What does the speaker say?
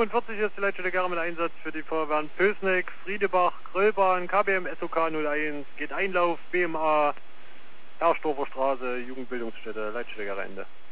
45 ist die Leitstelle Gera mit Einsatz für die Feuerwehren Pößneck, Friedebach, Gröbahn, KBM SOK 01, geht Einlauf, BMA, Herrstorfer Straße, Jugendbildungsstätte, Leitstelle Gera Ende.